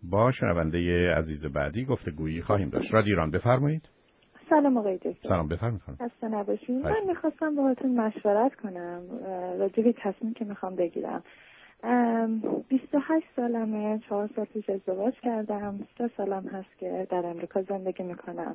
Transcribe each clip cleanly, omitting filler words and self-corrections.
با شنونده عزیز بعدی گفتگویی خواهیم داشت. رادیو ایران بفرمایید. سلام آقای دکتر. سلام بفرمایید. خسته نباشید. من میخواستم باهاتون مشورت کنم راجع به تصمیمی که میخوام بگیرم. 28 سالمه، 4 سال پیش ازدواج کردم، 3 سالم هست که در امریکا زندگی میکنم.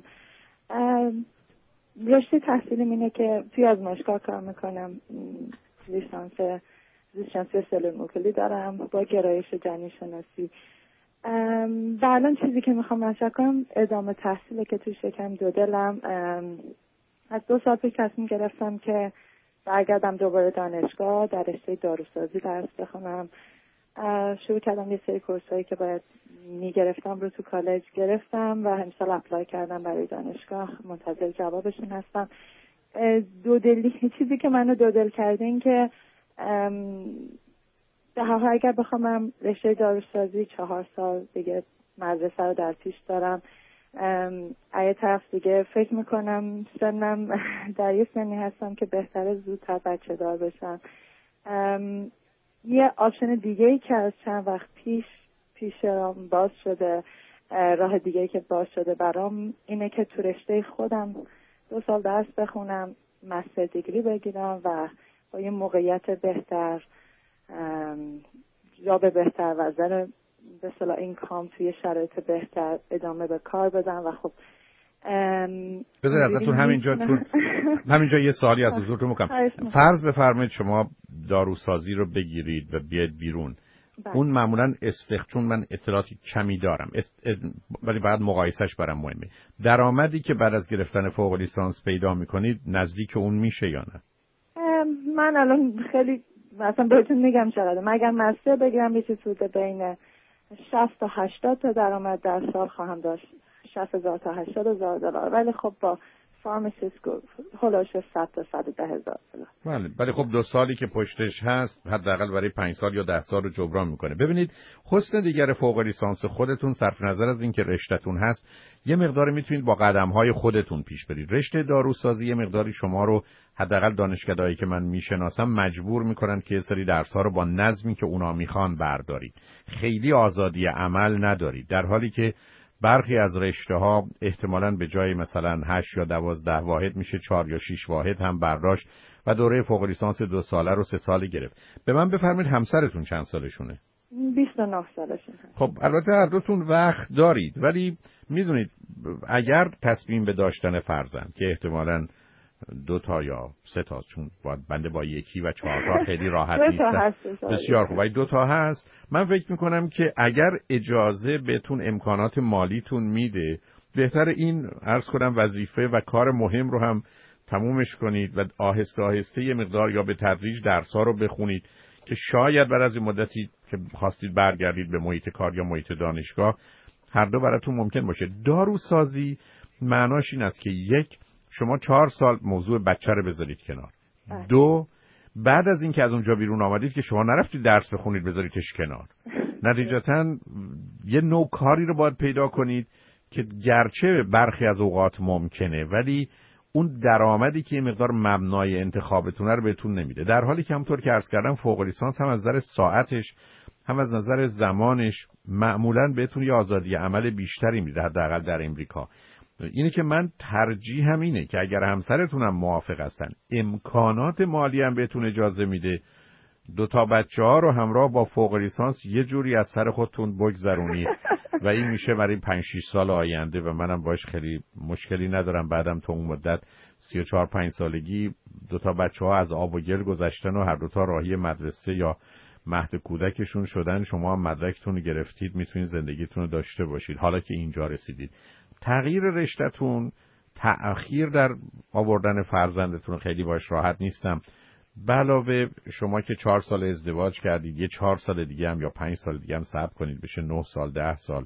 رشته تحصیلیم اینه که توی آزمایشگاه کار میکنم، لیسانس زیست‌شناسی سلول موکولی دارم با گرایش جنین شناسی. و الان چیزی که میخوام مطرح کنم ادامه تحصیله که توی شکم دو دلم. از 2 سال پیش تصمیم گرفتم که برگردم دوباره دانشگاه در رشته داروسازی درس بخونم. شروع کردم یه سری کورسایی که باید میگرفتم رو تو کالج گرفتم و امسال اپلای کردم برای دانشگاه، منتظر جوابشون هستم. چیزی که منو دودل کرده این که به هر حال اگر بخوام رشته داروسازی 4 سال دیگه مدرسه رو در پیش دارم، یه طرف دیگه فکر میکنم سنم در یه سنی هستم که بهتره زودتر بچه دار بشم. یه آپشن دیگه ای که از چند وقت پیش باز شده، راه دیگه که باز شده برام اینه که تو رشته خودم 2 سال درس بخونم، مستر دیگری بگیرم و با یه موقعیت بهتر، جاب بهتر و زن به اصطلاح اینکام توی شرایط بهتر ادامه به کار بدم. و خب بذارید ازتون همینجا یه سوالی از حضورتون میکنم. فرض بفرمایید شما داروسازی رو بگیرید و بیاید بیرون. اون معمولا چون من اطلاعاتی کمی دارم ولی بعد مقایسش برام مهمه. درآمدی که بعد از گرفتن فوق لیسانس پیدا میکنید نزدیک اون میشه یا نه؟ من الان خیلی مثلا بهتون میگم چقدر، مگر مستر بگیرم یه چیز حدود بین 60 تا 80 تا درآمد در سال خواهم داشت، 60,000 تا 80,000 دلار. ولی خب با فارماسیست هولوش 100 تا 110,000 دلار. ولی خب 2 سالی که پشتش هست حداقل برای 5 سال یا 10 سال رو جبران میکنه. ببینید حسن دیگر فوق لیسانس خودتون صرف نظر از اینکه رشته‌تون هست یه مقدار میتونید با قدم‌های خودتون پیش برید. رشته داروسازی یه مقداری شما رو حداقل دانشگاهایی که من میشناسم مجبور میکنن که یه سری درس‌ها رو با نظمی که اونا میخوان بردارید. خیلی آزادی عمل ندارید، در حالی که برخی از رشته‌ها احتمالاً به جای مثلا 8 یا 12 واحد میشه 4 یا 6 واحد هم برداشت و دوره فوق لیسانس 2 ساله رو 3 ساله گرفت. به من بفرمایید همسرتون چند سالشونه؟ 29 سالشونه. خب البته هر دوتون وقت دارید، ولی میدونید اگر تصمیم به داشتن فرزند که احتمالاً 2 تا یا 3 تا، چون بنده با 1 و 4 تا خیلی راحت نیستم. بسیار خوب، 2 تا هست. من فکر میکنم که اگر اجازه بهتون امکانات مالیتون میده، بهتر این عرض کنم وظیفه و کار مهم رو هم تمومش کنید و آهسته آهسته یه مقدار یا به تدریج درس‌ها رو بخونید که شاید بعد از این مدتی که خواستید برگردید به محیط کار یا محیط دانشگاه هر دو براتون ممکن باشه. داروسازی معناش این است که 1 شما 4 سال موضوع بچه رو بذارید کنار. 2 بعد از اینکه از اونجا بیرون آمدید که شما نرفتید درس بخونید بذاریدش کنار. نتیجتاً یه نوع کاری رو باید پیدا کنید که گرچه برخی از اوقات ممکنه ولی اون درآمدی که یه مقدار مبنای انتخابتون رو بهتون نمیده. در حالی که همونطور که عرض کردم فوق لیسانس هم از نظر ساعتش هم از نظر زمانش معمولاً بهتون یه آزادی عمل بیشتری میده، حداقل در امریکا. اینه که من ترجیح هم اینه که اگر همسرتون هم موافق هستن، امکانات مالی هم بهتون اجازه میده 2 تا بچه‌ها رو همراه با فوق لیسانس یه جوری از سر خودتون بگذرونید و این میشه برای 5-6 سال آینده و منم باش خیلی مشکلی ندارم. بعدم تو اون مدت 34-5 سالگی 2 تا بچه‌ها از آب و گل گذشتن و هر 2 تا راهی مدرسه یا مهد کودکشون شدن، شما هم مدرکتون رو گرفتید، میتونید زندگیتون رو داشته باشید حالا که اینجا رسیدید. تغییر رشته‌تون، تأخیر در آوردن فرزندتون خیلی باش راحت نیستم. علاوه شما که 4 سال ازدواج کردید، یه 4 سال دیگه هم یا 5 سال دیگه هم صبر کنید بشه 9 سال 10 سال.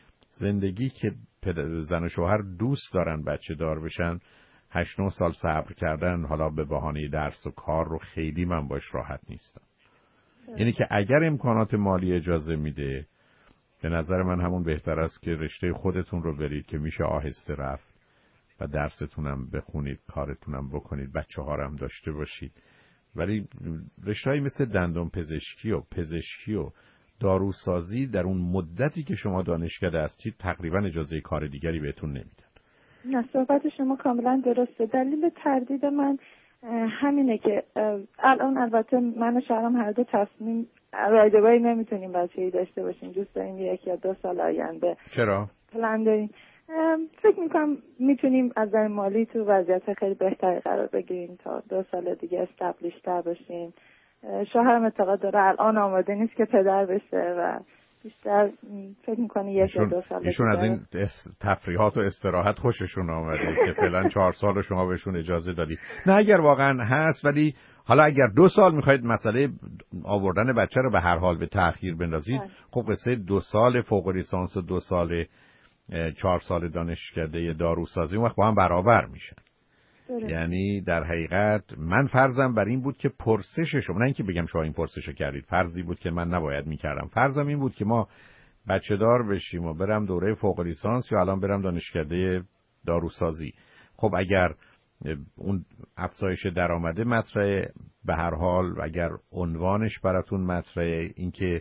زندگی که زن و شوهر دوست دارن بچه دار بشن، 8-9 سال صبر کردن حالا به بهانه درس و کار رو خیلی من باش راحت نیستم. یعنی که اگر امکانات مالی اجازه میده به نظر من همون بهتر است که رشته خودتون رو برید که میشه آهسته رفت و درستونم بخونید، کارتونم بکنید، بچه‌ها هم داشته باشید. ولی رشته‌ای مثل دندان پزشکی و داروسازی در اون مدتی که شما دانشکده هستید تقریبا اجازه کار دیگری بهتون نمیدن. نه، صحبت شما کاملا درسته. دلیل تردید من همینه که الان البته من و شوهرم هر دو تصمیم رایدبایی نمیتونیم بچه‌ای داشته باشیم. دوست داریم 1 یا 2 سال آینده. چرا؟ پلن داریم. فکر میکنم میتونیم از نظر مالی تو وضعیت خیلی بهتری قرار بگیریم تا 2 سال دیگه استابلیش تر باشیم. شوهرم اعتقاد داره الان آماده نیست که پدر بشه و بیشتر فکر میکنه 1 یا 2 سال ایشون از این تفریحات و استراحت خوششون آمده که فعلا 4 سال شما بهشون اجازه دادید. نه اگر واقعا هست، ولی حالا اگر 2 سال میخواید مسئله آوردن بچه رو به هر حال به تأخیر بندازید، خب قصه 2 سال فوق لیسانس و 2 سال 4 سال دانشکده داروسازی اون وقت با هم برابر میشن. یعنی در حقیقت من فرضم بر این بود که پرسش شما، نه اینکه بگم شما این پرسشو کردید، فرضی بود که من نباید میکردم. فرضم این بود که ما بچه دار بشیم و برم دوره فوق لیسانس یا الان برم دانشکده داروسازی. خب اگر اون افزایش درآمده مطرحه، به هر حال اگر عنوانش براتون مطرحه، اینکه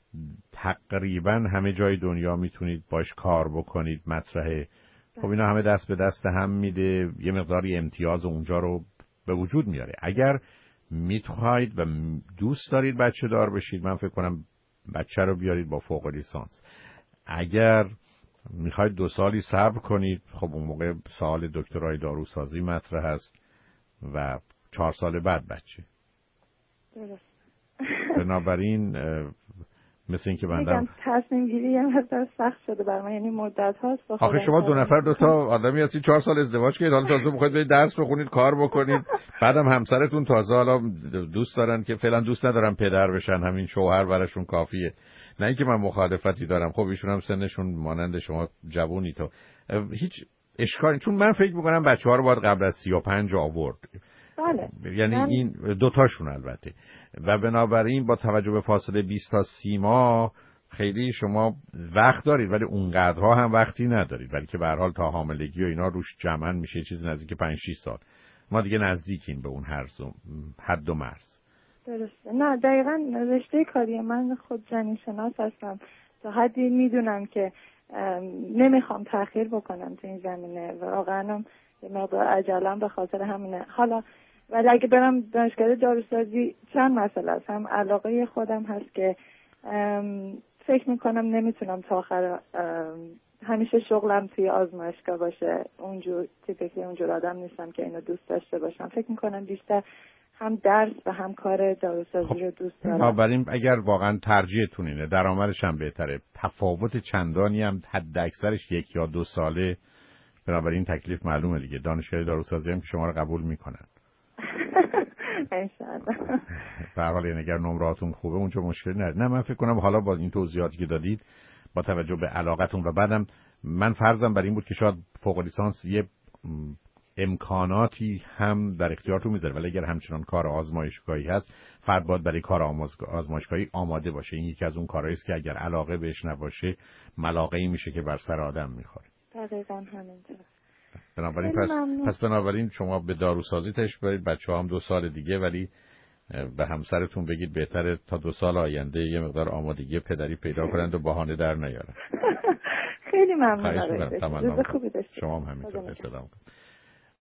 تقریبا همه جای دنیا میتونید باش کار بکنید مطرحه، خب اینا همه دست به دست هم میده، یه مقداری امتیاز اونجا رو به وجود میاره. اگر میخواید و دوست دارید بچه دار بشید، من فکر کنم بچه رو بیارید با فوق لیسانس. اگر میخواید 2 سالی صبر کنید، خب اون موقع سوال دکترای داروسازی مطرح هست و 4 سال بعد بچه. درست. بنابراین مثل این که میگم تصمیم گیری یه مقدار سخت شده برای من، یعنی مدت هاست. آخه شما 2 نفر 2 تا آدمی هستید، 4 سال ازدواج کردید، حالا تازه میخواید برید درس بخونید، کار بکنید، بعدم همسرتون تازه حالا دوست دارن که فعلا دوست ندارن پدر بشن، همین شوهر براشون کافیه. نه اینکه من مخالفتی دارم، خب ایشون هم سنشون مانند شما جوونی، تو هیچ اشکالی، چون من فکر میکنم بچه‌ها رو باید قبل از 35 آورد. بله. یعنی این 2 تاشون البته، و بنابراین با توجه به فاصله 20 تا 30 ماه خیلی شما وقت دارید، ولی اونقدرها هم وقتی ندارید، ولی که به هر حال تا حاملگی و اینا روش جمعاً میشه چیز نزدیک 5-6 سال. ما دیگه نزدیکیم به اون حد و مرز. درسته. نه دقیقاً رشته کاری من خود جنین شناس هستم، تا حدی میدونم که نمیخوام تأخیر بکنم تو این زمینه و واقعاً یه مقدار عجلم به خاطر همینه. حالا ولی اگه برم دانشکده داروسازی چند مسئله است. هم علاقه خودم هست که فکر میکنم نمیتونم تا آخر همیشه شغلم توی آزمایشگاه باشه. اونجور تیپیکلی اونجور آدم نیستم که اینو دوست داشته باشم. فکر میکنم بیشتر هم درس و هم کار داروسازی رو دوست دارم. بنابراین اگر واقعا ترجیحتون اینه، درآمدش هم بهتره، تفاوت چندانی هم حد اکثرش 1 یا 2 ساله، بنابراین تکلیف معلومه دیگه. دانشگاه داروسازی هم که شما رو قبول میکنن انشاءالله. به هر حال اگر نمراتون خوبه اونجا مشکلی نداره. نه من فکر کنم حالا با این توضیحاتی که دادید، با توجه به علاقتون، و بعدم من فرضم بر این بود که شاید فوق لیسانس یه امکاناتی هم در اختیارتون میذاره، ولی اگر همچنان کار آزمایشگاهی هست، فرد باید برای کار آزمایشگاهی آماده باشه. این یکی از اون کارهایی است که اگر علاقه بهش نباشه ملاقه‌ای میشه که بر سر آدم میخوره. دقیقاً همینطور. بنابراین بنابراین شما به داروسازی تشریف برید، بچه‌ها هم 2 سال دیگه، ولی به همسرتون بگید بهتره تا 2 سال آینده یه مقدار آمادگی پدری پیدا کنند و بهانه در نیارن. خیلی ممنون. روز خوبی داشتید. شما هم همینطور. سلام.